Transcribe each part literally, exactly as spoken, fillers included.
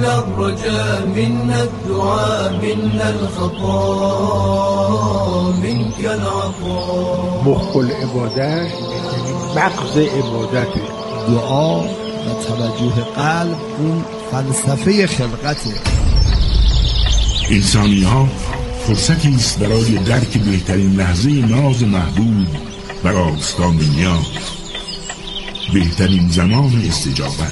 منا الرجاء منا الدعاء منا الخطا منك العطاء. مخ العبادت مغز عبادت، دعا و توجه قلب اون فلسفه خلقته. انسانی ها فرصتی است برای درک بهترین لحظه ناز محبوب بر آستان نیاز، بهترین زمان استجابت.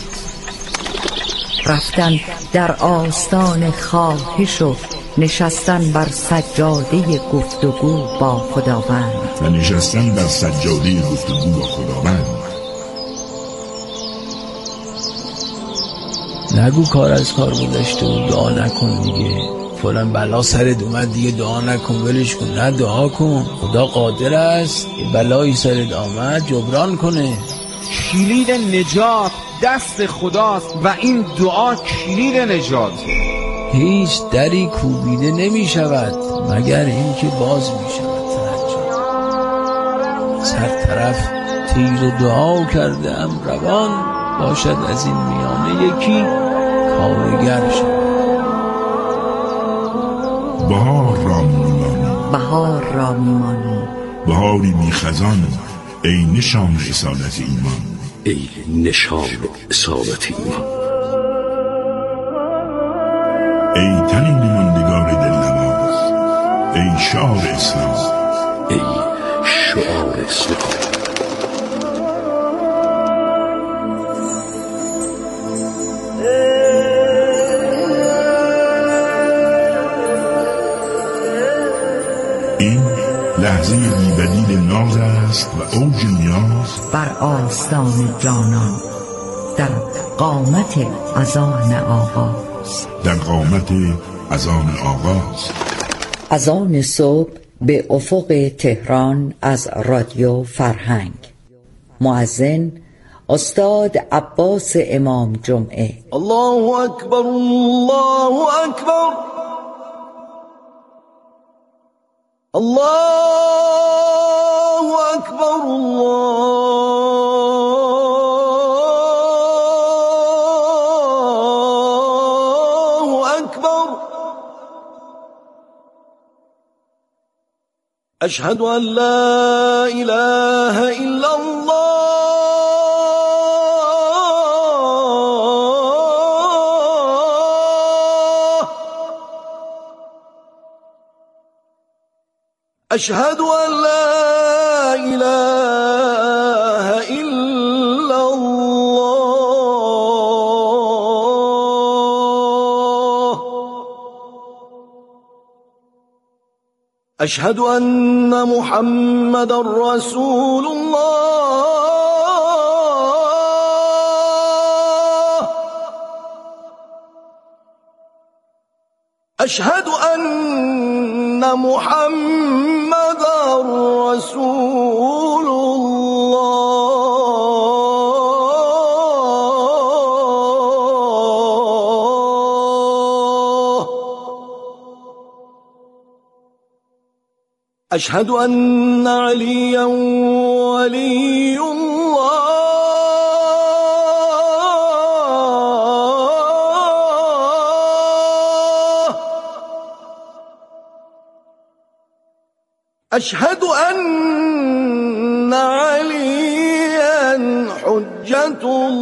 رفتن در آستان خواهش و نشستن بر سجاده گفتگو با خداوند و نشستن بر سجاده گفتگو با خداوند. نگو کار از کار گذشته و دعا نکن دیگه، فلان بلا سرت اومد دیگه دعا نکن ولش کن. نه، دعا کن، خدا قادر است بلایی سرت آمد جبران کنه. کلید نجات دست خداست و این دعا کلید نجات. هیچ دری کوبیده نمی شود مگر این که باز می شود. هر طرف تیر دعا کرده ام روان، باشد از این میانه یکی کارگر شد. بهار را میمانی، بهار را میمانی، بهاری بی خزان، ای نشان اصالت ایمان، ای نشان اصالت ایمان. ای تنین ماندگار دل نواز، ای شعار اسلام، ای شعار اسلام. این لحظه بی‌بدیل ناز است و اوج نیاز بر آستان جانان، در قامت اذان آغاز، در قامت اذان آغاز. اذان صبح به افق تهران از رادیو فرهنگ. مؤذن استاد عباس امام جمعه. الله اکبر الله اکبر الله اکبر الله اکبر. اشهد ان لا اله الا الله اشهد ان لا اله الا الله اشهد ان محمد رسول الله اشهد ان محمد رسول الله اشهد ان عليا ولي الله اشهد ان عليا حجة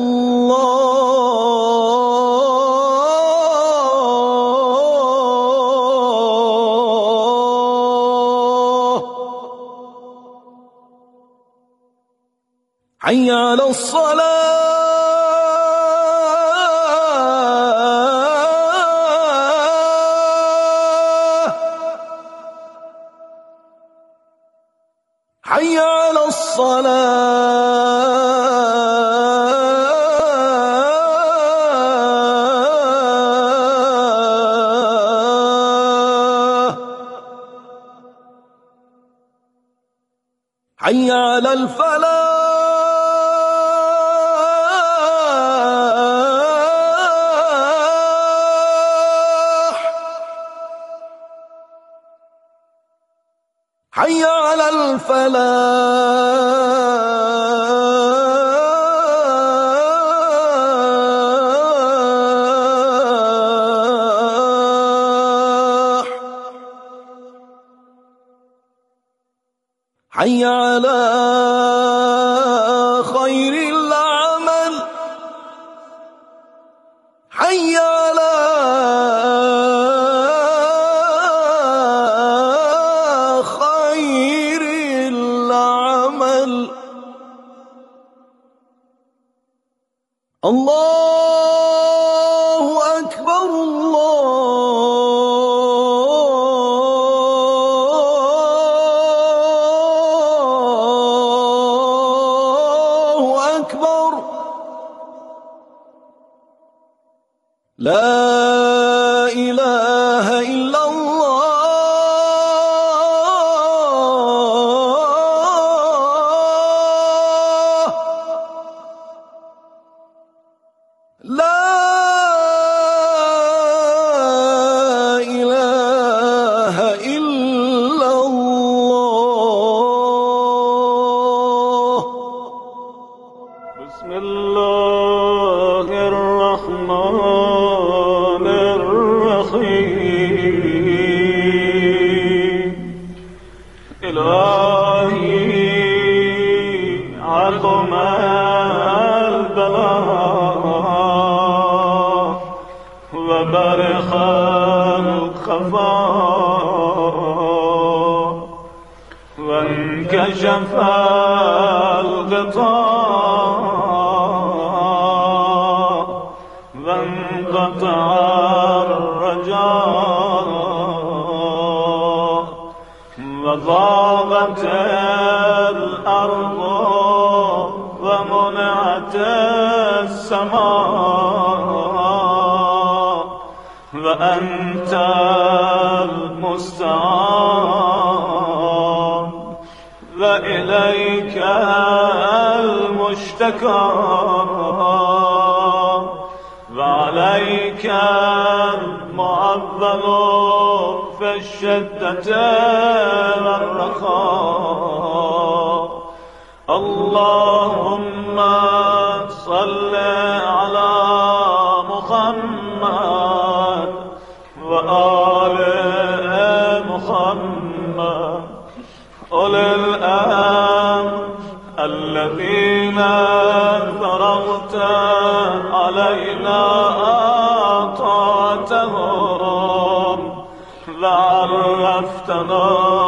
الله. حي على الصلاة حي على الصلاة حي على الفلاح حي على الفلاح. حي على خير العمل حي على خير العمل الله أكبر الله أكبر لا إله إلا الله لا إله إلا الله بسم الله الرحمن الرحيم إلهي عظم البلاء وبرخ الخفاء وانكشف الغطاء وانقطع الرجاء وضاقت الأرض ومنعت السماء وأنت المستعان وإليك المشتكى وعليك المعول في الشدة والرخاء اللهم صل على محمد وآل محمد أولي الأمر الذين فرضت علينا طاعتهم وعرفتنا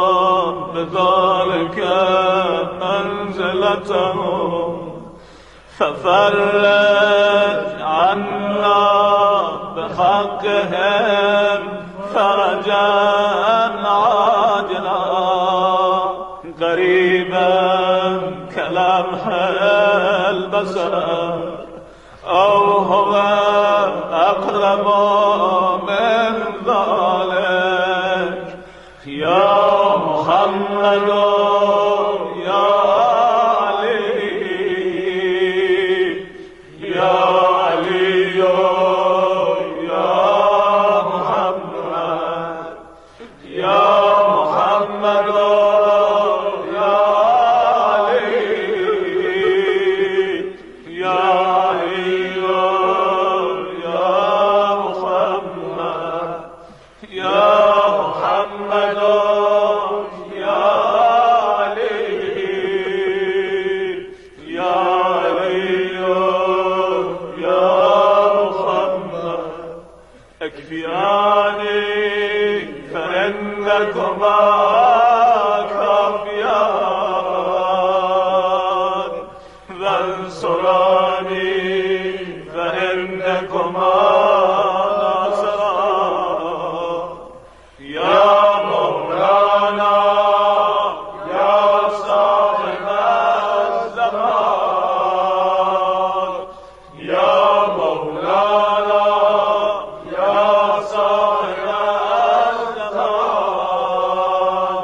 بذلك منزلتهم ففرج عنا بحقهم فرجا عاجلا قريبا كلمح البصر أو هو أقرب من ذلك يا محمد يا علي يا علي يا محمد يا محمد يا علي يا علي يا محمد يا محمد يا علي يا علي يا محمد اكفياني فإنكما كافيان وانصراني فإنكما ناصران يا مولانا يا صاحب الزمان يا مولانا يا صاحب الزمان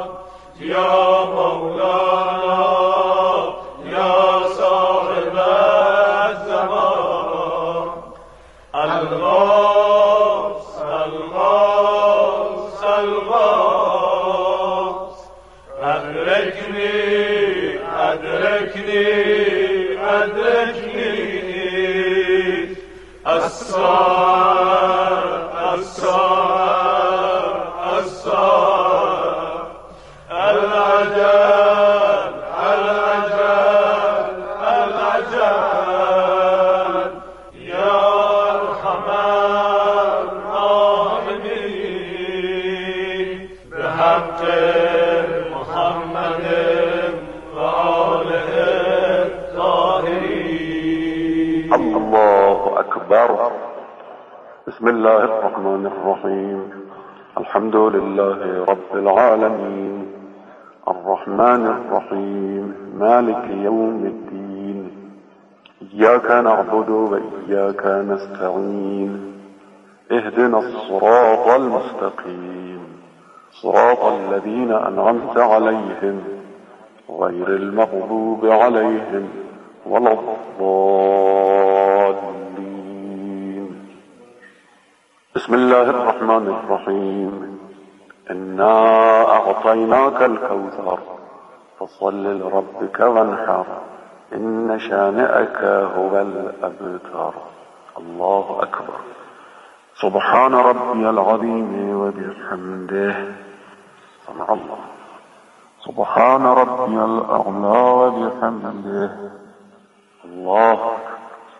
أكبر. بسم الله الرحمن الرحيم. الحمد لله رب العالمين الرحمن الرحيم مالك يوم الدين إياك نعبد وإياك نستعين اهدنا الصراط المستقيم صراط الذين أنعمت عليهم غير المغضوب عليهم ولا الضالين. بسم الله الرحمن الرحيم. إنا أعطيناك الكوثر فصل لربك وانحر إن شانئك هو الأبتر. الله أكبر. سبحان ربي العظيم وبحمده. سمع الله. سبحان ربي الأعلى وبحمده. الله أكبر.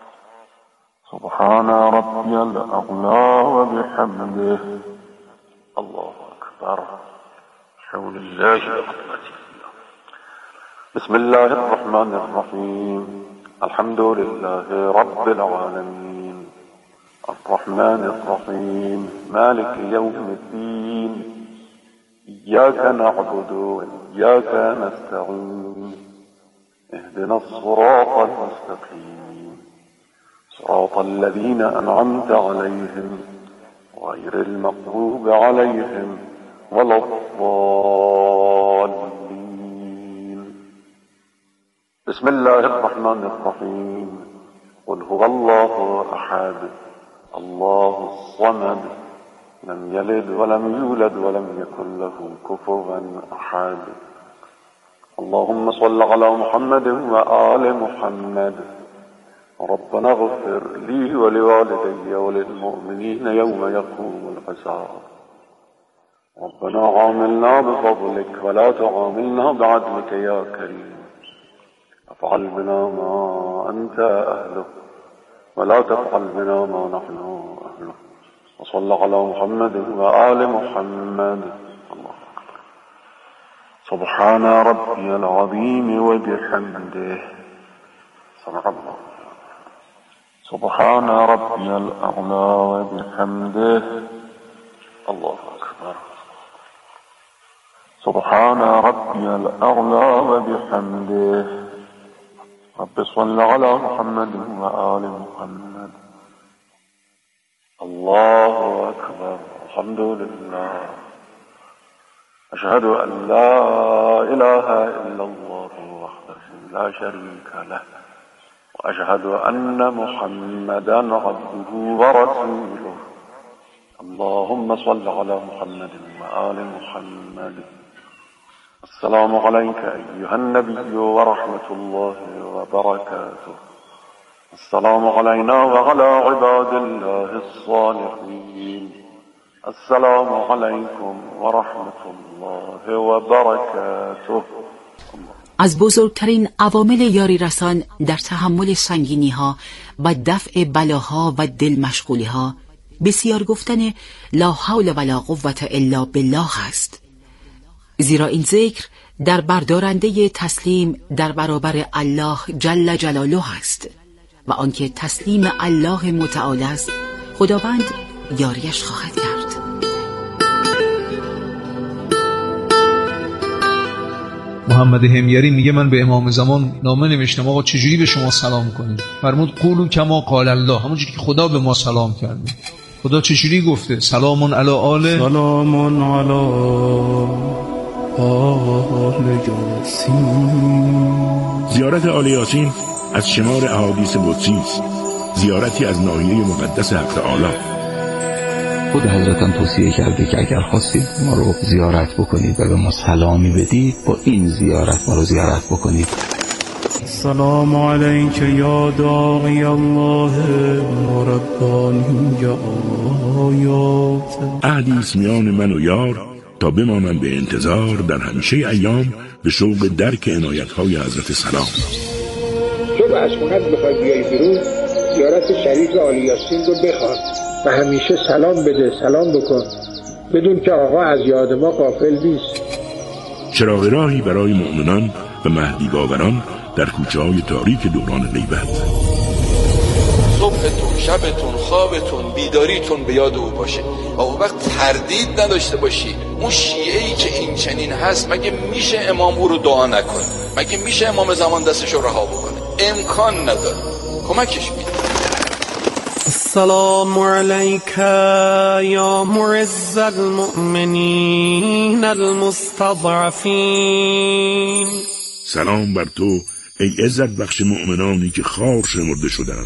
سبحان ربي الأعلى وبحمده. الله أكبر. حول الله وقوته. بسم الله الرحمن الرحيم. الحمد لله رب العالمين الرحمن الرحيم مالك يوم الدين إياك نعبد وإياك نستعين اهدنا الصراط المستقيم صراط الذين أنعمت عليهم غير المغضوب عليهم ولا الضالين. بسم الله الرحمن الرحيم. قل هو الله أحد الله الصمد لم يلد ولم يولد ولم يكن له كفوا أحد. اللهم صل على محمد وآل محمد. ربنا اغفر لي ولوالدي وللمؤمنين يوم يقوم الحساب. ربنا عاملنا بفضلك ولا تعاملنا بعدلك يا كريم. افعل بنا ما أنت أهله ولا تفعل بنا ما نحن أهله. وصلى على محمد وآل محمد. الله أكبر. سبحان ربي العظيم وبحمده. سمع الله. سبحان ربي الأعلى وبحمده. الله أكبر. سبحان ربي الأعلى وبحمده. رب صل على محمد وآل محمد. الله أكبر. الحمد لله. أشهد أن لا إله إلا الله وحده لا شريك له وأشهد أن محمدا عبده ورسوله. اللهم صل على محمد وآل محمد. السلام عليك أيها النبي ورحمة الله وبركاته. السلام علينا وعلى عباد الله الصالحين. السلام عليكم ورحمة الله وبركاته. از بزرگترین عوامل یاری رسان در تحمل سنگینی ها و دفع بلاها و دل مشغولی ها بسیار گفتن لا حول ولا قوة الا بالله است. زیرا این ذکر در بردارنده تسلیم در برابر الله جل جلاله است و آنکه تسلیم الله متعال است خداوند یاریش خواهد کرد. محمد حمیری میگه من به امام زمان نامه نوشتم آقا چجوری به شما سلام کنیم؟ فرمود قولوا کما قال الله، همونجوری که خدا به ما سلام کرده. خدا چجوری گفته؟ سلام علی آل سلام علی آل یاسین. زیارت آل یاسین از شمار احادیث قدسی است، زیارتی از ناحیه مقدس حق تعالی. خود حضرتم توصیه کرده که اگر خواستید ما رو زیارت بکنید و به ما سلامی بدید با این زیارت ما رو زیارت بکنید. السلام علیک یا داعی الله و ربانی آیات. عهدی است میان من و یار تا بمانم به انتظار در همیشه ایام به شوق درک عنایت‌های حضرت سلام. تو از خونت بخوای بیای بیرون زیارت شریف آل یاسین رو بخواد و همیشه سلام بده، سلام بکن، بدون که آقا از یاد ما غافل نیست. چراغ راهی برای مؤمنان و مهدی باوران در کوچه‌های تاریک دوران غیبت. صبحتون، شبتون، خوابتون، بیداریتون به یاد او باشه و اون وقت تردید نداشته باشی اون شیعه‌ای که این چنین هست مگه میشه امام او رو دعا نکنه؟ مگه میشه امام زمان دستش رو رها بکنه؟ امکان نداره. کمکش میده. السلام علیک یا معز المؤمنین المستضعفین. سلام بر تو ای عزت بخش مؤمنانی که خار شمرده شدند.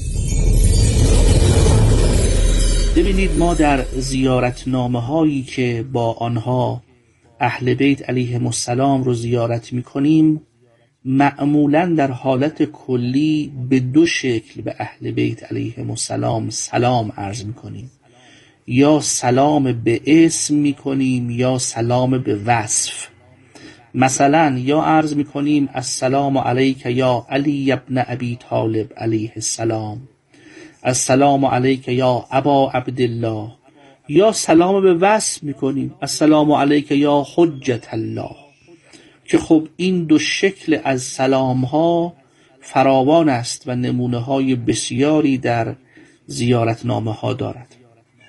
ببینید ما در زیارتنامه هایی که با آنها اهل بیت علیهم السلام رو زیارت میکنیم معمولا در حالت کلی به دو شکل به اهل بیت علیهم السلام سلام عرض میکنیم، یا سلام به اسم میکنیم یا سلام به وصف. مثلا یا عرض میکنیم السلام علیک یا علی ابن ابی طالب علیه السلام، السلام علیک یا ابا عبدالله، یا سلام به وصف میکنیم السلام علیک یا حجت الله، که خب این دو شکل از سلام ها فراوان است و نمونه های بسیاری در زیارتنامه ها دارد.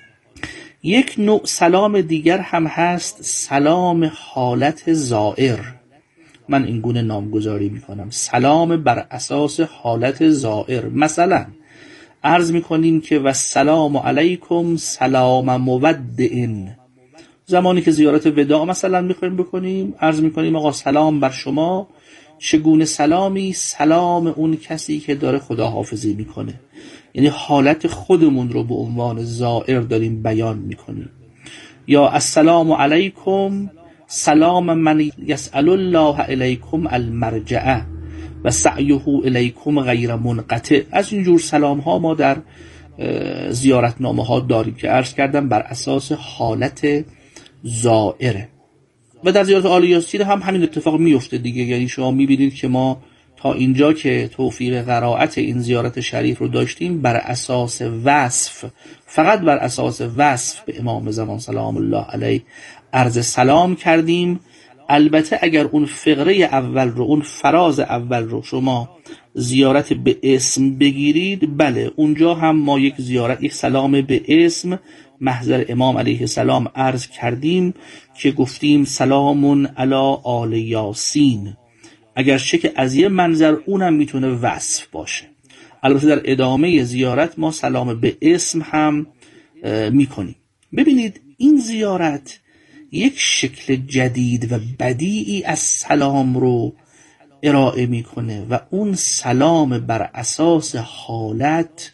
یک نوع سلام دیگر هم هست، سلام حالت زائر. من این گونه نامگذاری میکنم، سلام بر اساس حالت زائر. مثلا عرض میکنیم که و السلام علیکم سلام مودعن. زمانی که زیارت وداع مثلا میخوایم بکنیم عرض میکنیم آقا سلام بر شما. چگونه سلامی؟ سلام اون کسی که داره خداحافظی میکنه، یعنی حالت خودمون رو به عنوان زائر داریم بیان میکنیم. یا السلام علیکم سلام من یسأل الله علیکم المرجعه و سعیه الیکم غیر منقطع. از اینجور سلام ها ما در زیارتنامه ها داریم که عرض کردم بر اساس حالت زائره. و در زیارت آل یاسین هم همین اتفاق میفته دیگه. یعنی شما میبینید که ما تا اینجا که توفیق قرائت این زیارت شریف رو داشتیم بر اساس وصف، فقط بر اساس وصف به امام زمان سلام الله علیه عرض سلام کردیم. البته اگر اون فقره اول رو، اون فراز اول رو شما زیارت به اسم بگیرید، بله اونجا هم ما یک زیارت، یک سلام به اسم محضر امام علیه السلام عرض کردیم که گفتیم سلام علی آل یاسین، اگرچه که از یه منظر اونم میتونه وصف باشه. البته در ادامه زیارت ما سلام به اسم هم میکنیم. ببینید این زیارت یک شکل جدید و بدیعی از سلام رو ارائه میکنه و اون سلام بر اساس حالت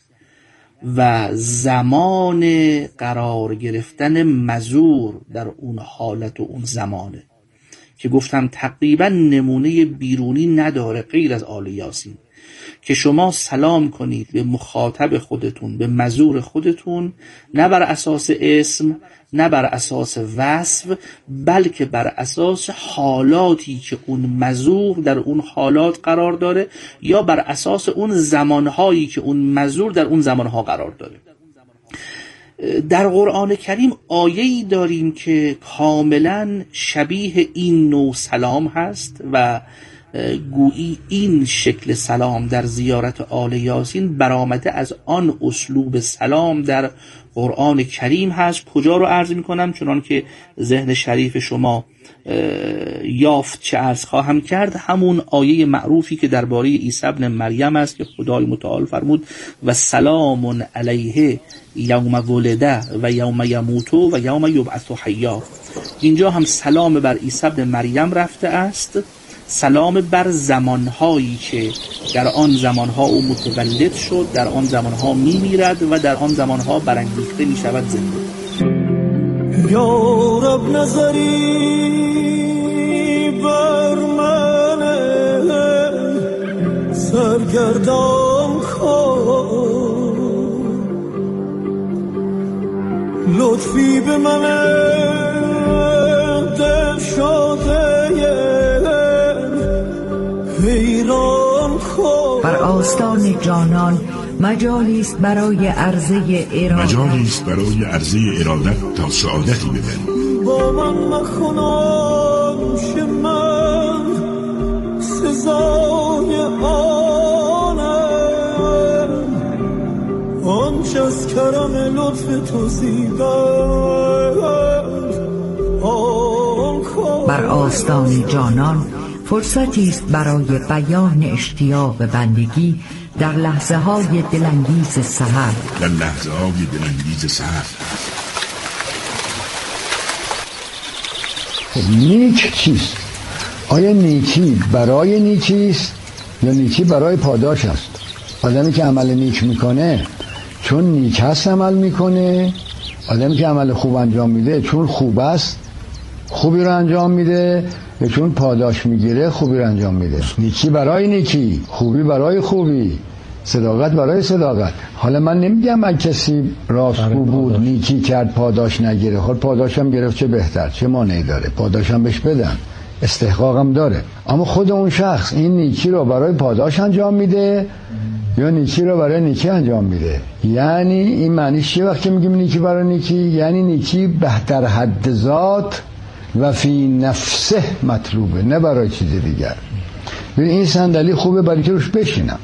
و زمان قرار گرفتن مزور در اون حالت و اون زمانه که گفتم تقریبا نمونه بیرونی نداره غیر از آل یاسین که شما سلام کنید به مخاطب خودتون، به مزور خودتون، نه بر اساس اسم نه بر اساس وصف، بلکه بر اساس حالاتی که اون مزور در اون حالات قرار داره یا بر اساس اون زمانهایی که اون مزور در اون زمانها قرار داره. در قرآن کریم آیه‌ای داریم که کاملا شبیه این نوع سلام هست و گویی این شکل سلام در زیارت آل یاسین برآمده از آن اسلوب سلام در قرآن کریم هست. کجا رو عرض می کنم؟ چنان که ذهن شریف شما یافت چه عرض خواهم کرد، همون آیه معروفی که درباره عیسی ابن مریم است که خدای متعال فرمود و سلام علیه یوم ولده و یوم یموت و یوم یبعث حیا. اینجا هم سلام بر عیسی ابن مریم رفته است، سلام بر زمانهایی که در آن زمانها او متولد شد، در آن زمانها می میرد و در آن زمانها برانگیخته می شود زنده. یا رب نظری بر من سرگردان کن، لطفی به من دل شده حیران کن. بر آستان جانان مجالی است برای عرضه ارادت، مجالی است برای عرضه ارادت تا سعادتی ببری. با من مخونم شه من سزای آنم، از کرم لطف تو زیباست. بر آستان جانان فرصتی است برای بیان اشتیاق بندگی در لحظه های دلانگیز سحر. در لحظه های دلانگیز سحر نیک چیست؟ آیا نیکی برای نیکی است یا نیکی برای پاداش است؟ آدمی که عمل نیک میکنه چون نیک هست عمل میکنه، آدمی که عمل خوب انجام میده چون خوب است خوبی رو انجام میده، یا چون پاداش میگیره خوبی رو انجام میده. نیکی برای نیکی، خوبی برای خوبی، صداقت برای صداقت. حالا من نمیگم من کسی راستگو بود نیکی کرد پاداش نگیره، خود پاداشم گرفت چه بهتر، چه مانعی داره، پاداشم بهش بدن، استحقاقم داره. اما خود اون شخص این نیکی رو برای پاداش انجام میده یا نیکی رو برای نیکی انجام میده. یعنی این معنیش چیه وقتی میگیم نیکی برای نیکی؟ یعنی نیکی بهتر حد ذات و فی نفسه مطلوبه، نه برای چیز دیگر. ببین این صندلی خوبه برای که روش بشینم.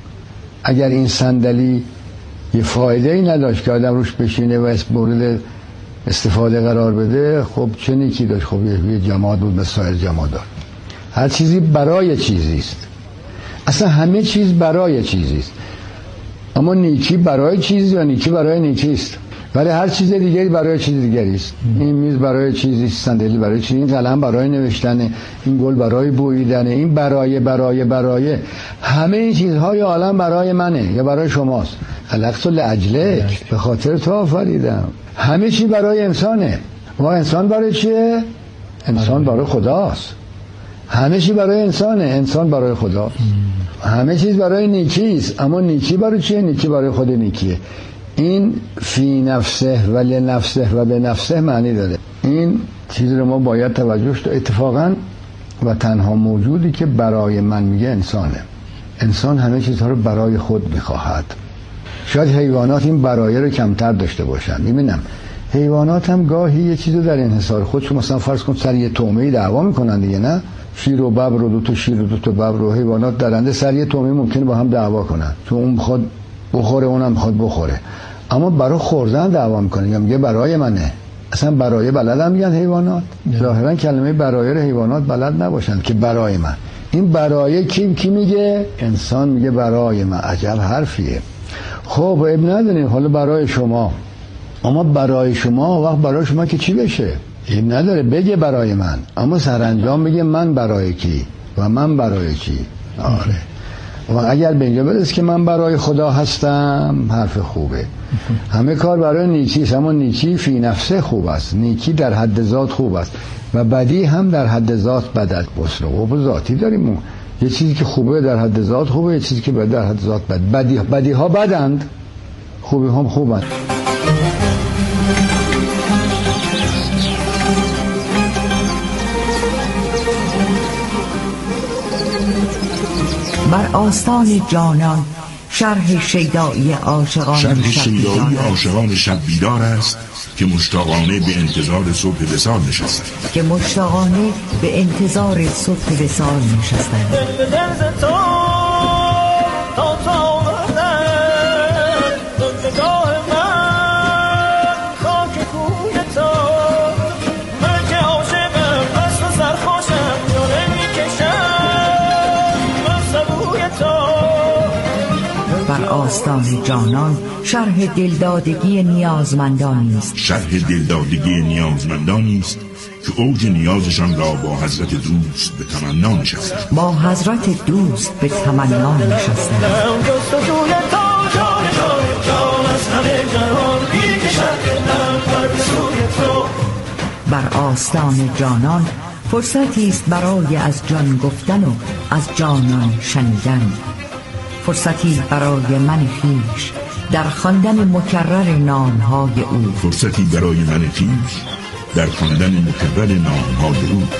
اگر این صندلی یه فایده ای نداشت که آدم روش بشینه و مورد استفاده قرار بده، خب چه نیکی داشت؟ خب یه جماد بود مثل سایر جمادات. هر چیزی برای چیزی است، اصلا همه چیز برای چیزی است. اما نیکی برای چیزی یا نیکی برای نیکی است، ولی هر چیز دیگری برای چیز دیگری است. این میز برای چیزی است، صندلی برای چیزی، این قلم برای نوشتن، این گل برای بوییدن، این برای برای برای همه این چیزهای عالم برای منه یا برای شماست. خلقت لاجلک، به خاطر تو آفریدم. همه چی برای انسانه. و انسان برای چیه؟ انسان برای خداست. همه چی برای انسانه، انسان برای خداست. همه چیز برای نیکی است، اما نیکی برای چیه؟ نیکی برای خود نیکیه. این فی نفسه و لنفسه و به نفسه معنی داره. این چیز رو ما باید توجهش داشت. اتفاقا و تنها موجودی که برای من میگه انسانه. انسان همه چیزها رو برای خود میخواهد. شاید حیوانات این برای رو کمتر داشته باشن. میبینم حیوانات هم گاهی یه چیزو در انحصار خودشون، مثلا فرض کن سر یه طعمه‌ای دعوا میکنن دیگه، نه؟ شیر و ببر و دو تا شیر و دو تا ببر و حیوانات درنده سر یه طعمه ممکنه با هم دعوا کنن، چون اون بخواد بخوره اونم بخواد بخوره، اما برای خوردن دعوا میکنه یا میگه برای منه. اصلا برای بلد هم میگن حیوانات. ظاهرا کلمه برای رو حیوانات بلد نباشن که برای من. این برای کی کی میگه؟ انسان میگه برای من. عجب حرفیه. خب اب نداریم حالا برای شما، اما برای شما وقت برای شما که چی بشه؟ اب نداره بگه برای من، اما سرانجام بگه من برای کی و من برای کی. آره. و اگر به اینجا برسه که من برای خدا هستم، حرف خوبه. همه کار برای نیکی است، اما نیکی فی نفسه خوب است، نیکی در حد ذات خوب است و بدی هم در حد ذات بد است. و ذاتی داریم، یه چیزی که خوبه در حد ذات خوبه، یه چیزی که بد در حد ذات بد. بدی بدی ها بدند، خوبی هم خوبند. بر آستان جانان شرح شیدایی عاشقان شرح شیدایی عاشقان شب بیدار است که مشتاقانه به انتظار صبح وصال نشستند که مشتاقانه به انتظار صبح وصال نشستند. بر آستان جانان شرح دلدادگی نیازمندانی است. شرح دلدادگی نیازمندانی است که اوج نیازشان را با حضرت دوست به تمنا نشستند. با حضرت دوست به تمنا نشستند. بر آستان جانان فرصتی است برای از جان گفتن و از جانان شنیدن. فرصتی برای من خویش در خواندن مکرر نامهای او. فرصتی برای من خویش در خواندن مکرر نامهای او.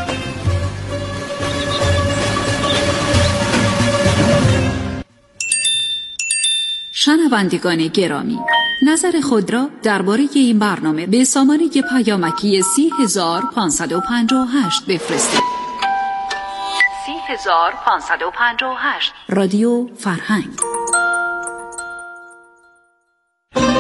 شنوندگان گرامی، نظر خود را درباره این برنامه به سامانه پیامکی سی هزار پانصد و پنجاه و هشت بفرستید. سی هزار پانصد و پنجاه و هشت رادیو فرهنگ.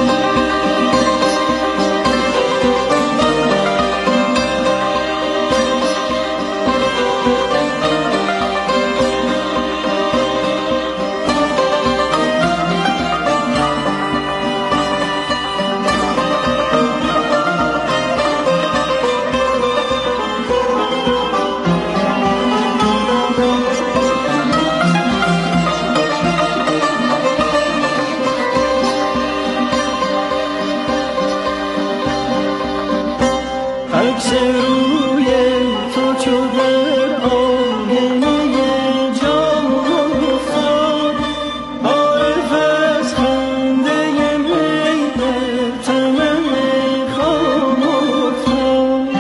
عکس روی تو چو در آینه جان افتاد، عارف از خنده می در تمام خام افتاد.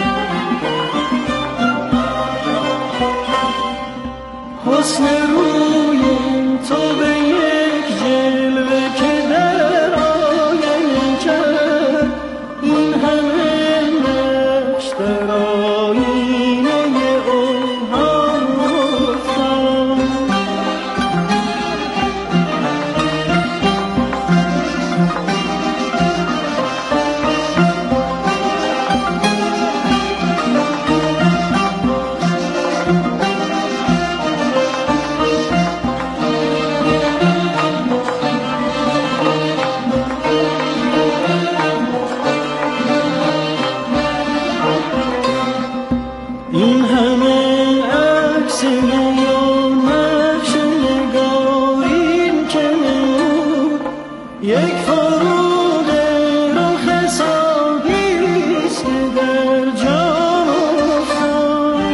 حسن روی تو به یک جلوه که در آینه کرد، این همه نقش در آینه اوهام افتاد. این همه عکس یا نقش نگارین که نمود، یک فروغ رخ حسابیست که در جان افتاد.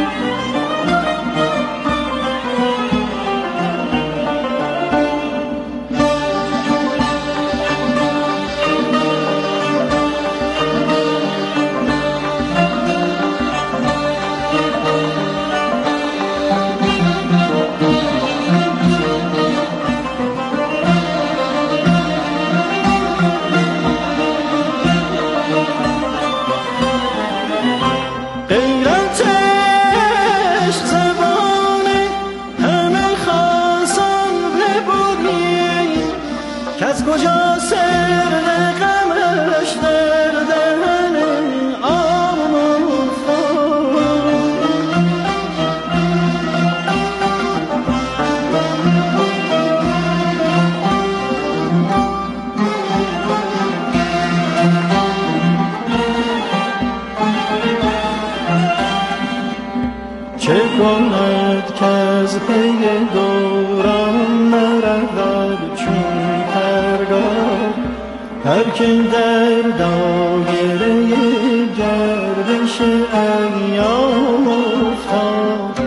غیرت عشق زبان همه خاصان ببودی، که از کجا سر غمش در دهن آن افتاد. چه کند که از پی دوران نرود چون پرگار، هر که در دایره گردش ایام افتاد.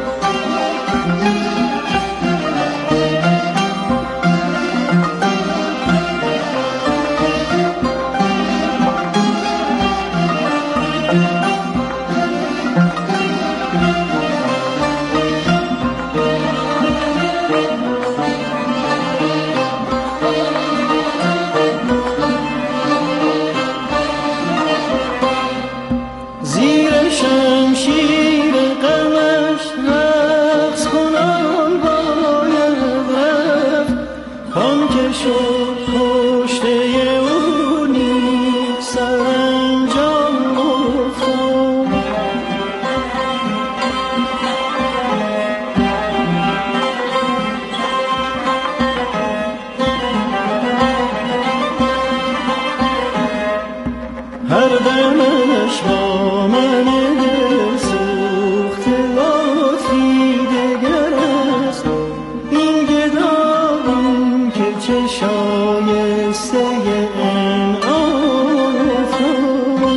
زیر شمشیر غمش رقص کنان باید رفت، کان که شد کشته او نیک سرانجام افتاد. هر دمش با من دل سوخته آتی دگر است، این گدایم که چه شایسته انعام افتاد.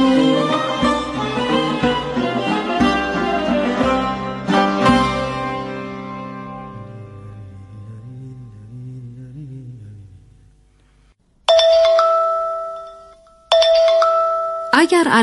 اگر